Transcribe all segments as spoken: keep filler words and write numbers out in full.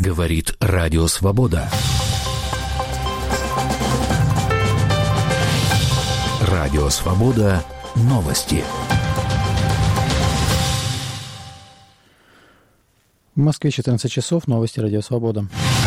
Говорит Радио Свобода. Радио Свобода. Новости. В Москве четырнадцать часов. Новости Радио Свобода.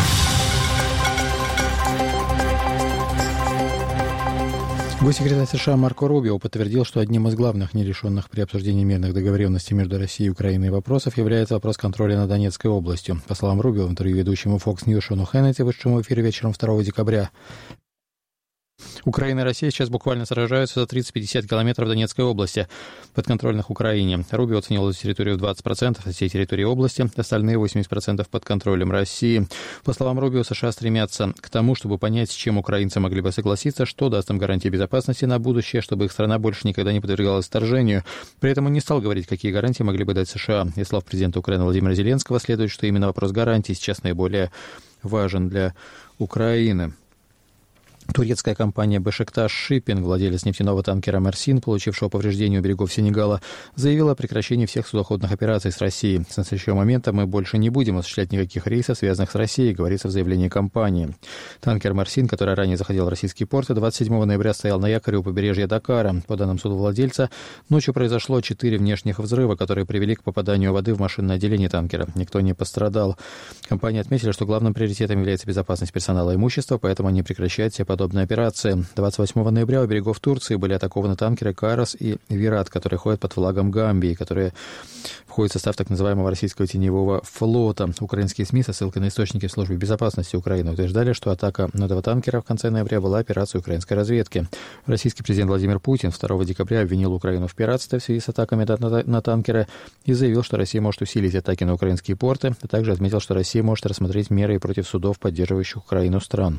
Госсекретарь США Марко Рубио подтвердил, что одним из главных нерешенных при обсуждении мирных договоренностей между Россией и Украиной вопросов является вопрос контроля над Донецкой областью. По словам Рубио, в интервью ведущему Fox News Шону Хеннети, вышедшему в эфире вечером второго декабря, Украина и Россия сейчас буквально сражаются за тридцать-пятьдесят километров Донецкой области, подконтрольных Украине. Рубио оценил эту территорию в двадцать процентов от всей территории области, остальные восемьдесят процентов под контролем России. По словам Рубио, США стремятся к тому, чтобы понять, с чем украинцы могли бы согласиться, что даст им гарантии безопасности на будущее, чтобы их страна больше никогда не подвергалась вторжению. При этом он не стал говорить, какие гарантии могли бы дать США. Из слов президента Украины Владимира Зеленского следует, что именно вопрос гарантий сейчас наиболее важен для Украины. Турецкая компания «Бешикташ Шиппинг», владелец нефтяного танкера «Мерсин», получившего повреждения у берегов Сенегала, заявила о прекращении всех судоходных операций с Россией. С настоящего момента мы больше не будем осуществлять никаких рейсов, связанных с Россией, говорится в заявлении компании. Танкер «Мерсин», который ранее заходил в российские порты, двадцать седьмого ноября стоял на якоре у побережья Дакара. По данным судовладельца, ночью произошло четыре внешних взрыва, которые привели к попаданию воды в машинное отделение танкера. Никто не пострадал. Компания отметила, что главным приоритетом является безопасность персонала и имущества, поэтому они прекращают все подобные операции. двадцать восьмого ноября у берегов Турции были атакованы танкеры «Карас» и «Вират», которые ходят под флагом Гамбии, которые входят в состав так называемого российского теневого флота. Украинские СМИ со ссылкой на источники в службе безопасности Украины утверждали, что атака на этого танкера в конце ноября была операцией украинской разведки. Российский президент Владимир Путин второго декабря обвинил Украину в пиратстве в связи с атаками на, на танкеры и заявил, что Россия может усилить атаки на украинские порты, а также отметил, что Россия может рассмотреть меры против судов, поддерживающих Украину стран.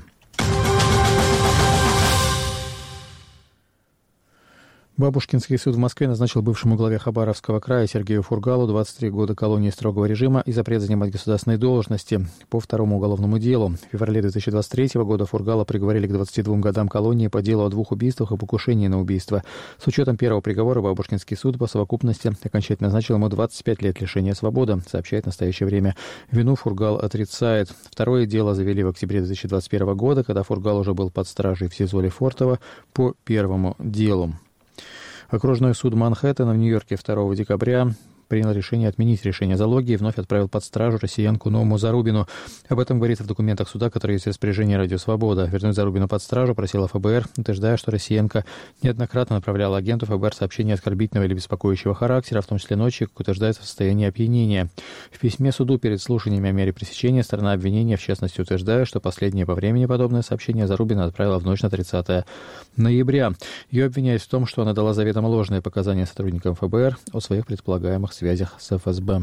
Бабушкинский суд в Москве назначил бывшему главе Хабаровского края Сергею Фургалу двадцать три года колонии строгого режима и запрет занимать государственные должности по второму уголовному делу. В феврале две тысячи двадцать третьего года Фургала приговорили к двадцати двум годам колонии по делу о двух убийствах и покушении на убийство. С учетом первого приговора Бабушкинский суд по совокупности окончательно назначил ему двадцать пять лет лишения свободы, сообщает в настоящее время. Вину Фургал отрицает. Второе дело завели в октябре две тысячи двадцать первого года, когда Фургал уже был под стражей в СИЗО Лефортово по первому делу. Окружной суд Манхэттена в Нью-Йорке второго декабря принял решение отменить решение залоги и вновь отправил под стражу россиянку Ному Зарубину. Об этом говорится в документах суда, которые есть в распоряжении Радио Свобода. Вернуть Зарубину под стражу просила ФБР, утверждая, что россиянка неоднократно направляла агенту ФБР сообщения оскорбительного или беспокоящего характера, в том числе ночью, как утверждается, в состоянии опьянения. В письме суду перед слушаниями о мере пресечения сторона обвинения, в частности, утверждает, что последнее по времени подобное сообщение Зарубина отправила в ночь на тридцатое ноября. Ее обвиняют в том, что она дала заведомо ложные показания сотрудникам ФБР о своих предполагаемых связях с ФСБ.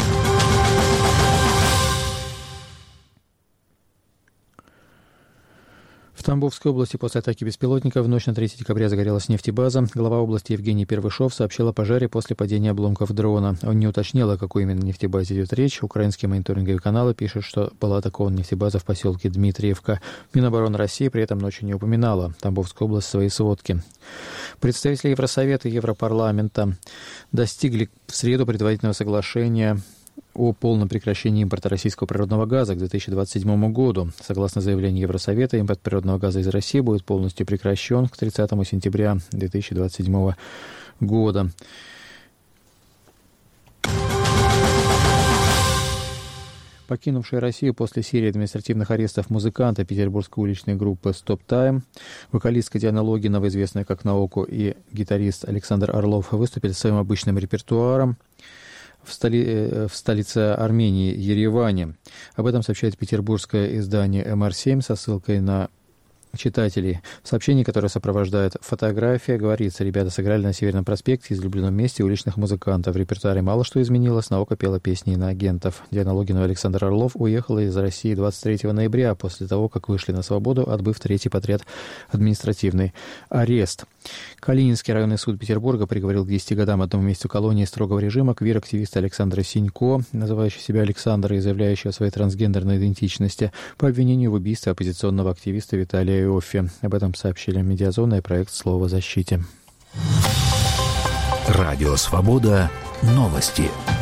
В Тамбовской области после атаки беспилотников в ночь на третьего декабря загорелась нефтебаза. Глава области Евгений Первышов сообщил о пожаре после падения обломков дрона. Он не уточнил, о какой именно нефтебазе идет речь. Украинские мониторинговые каналы пишут, что была атакована нефтебаза в поселке Дмитриевка. Минобороны России при этом ночью не упоминала Тамбовскую область в своей сводке. Представители Евросовета и Европарламента достигли в среду предварительного соглашения о полном прекращении импорта российского природного газа к две тысячи двадцать седьмому году. Согласно заявлению Евросовета, импорт природного газа из России будет полностью прекращен к тридцатому сентября две тысячи двадцать седьмого года. Покинувшая Россию после серии административных арестов музыканта петербургской уличной группы «Стоп Тайм», вокалистка Диана Логинова, известная как Наоко, и гитарист Александр Орлов выступили с своим обычным репертуаром в, столи... в столице Армении, Ереване. Об этом сообщает петербургское издание эм эр семь со ссылкой на читателей. В сообщении, которое сопровождает фотография, говорится: ребята сыграли на Северном проспекте, излюбленном месте уличных музыкантов. В репертуаре мало что изменилось, Наоко пела песни иноагентов. Диана Логинова и Александр Орлов уехала из России двадцать третьего ноября, после того, как вышли на свободу, отбыв третий подряд административный арест. Калининский районный суд Петербурга приговорил к десяти годам одному месяцу колонии строгого режима квир-активиста Александра Синько, называющего себя Александром и заявляющего о своей трансгендерной идентичности, по обвинению в убийстве оппозиционного активиста Виталия Иоффе. Об этом сообщили Медиазона и проект «Слово защите». Радио Свобода. Новости.